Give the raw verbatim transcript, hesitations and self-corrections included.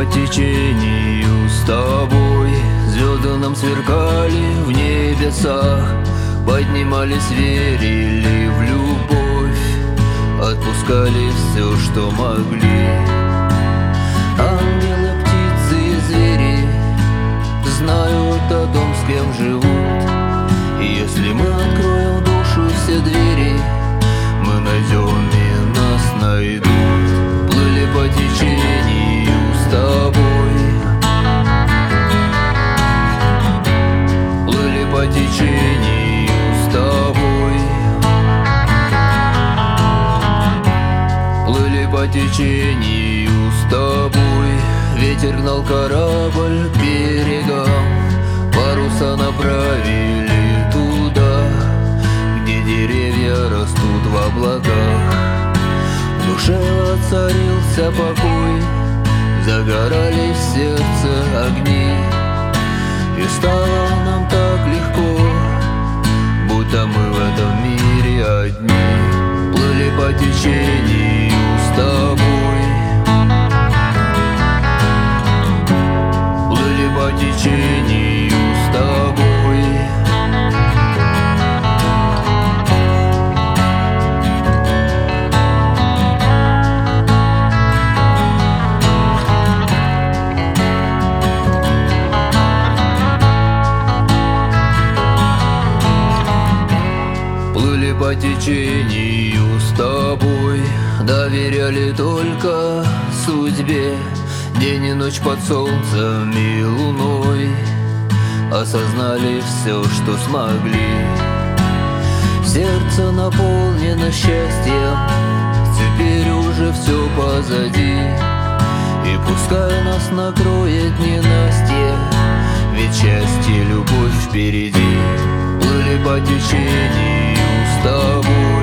по течению с тобой. Звезды нам сверкали в небесах, поднимались, верили в любовь, отпускали все, что могли. Ангелы, птицы и звери знают о том, с кем живут. И если мы откроем душу все двери, мы найдем и нас найдут. Плыли по течению с тобой, плыли по течению с тобой, плыли по течению с тобой. Ветер гнал корабль к берегам, паруса направили туда, где деревья растут в облаках. В душе воцарился покой, загорались в сердце огни, и стало нам так легко, будто мы в этом мире одни. Плыли по течению с тобой, плыли по течению с тобой, плыли по течению с тобой, доверяли только судьбе. День и ночь под солнцем и луной осознали все, что смогли. Сердце наполнено счастьем, теперь уже все позади. И пускай нас накроет ненастье, ведь счастье, любовь впереди. Плыли по течению с тобой,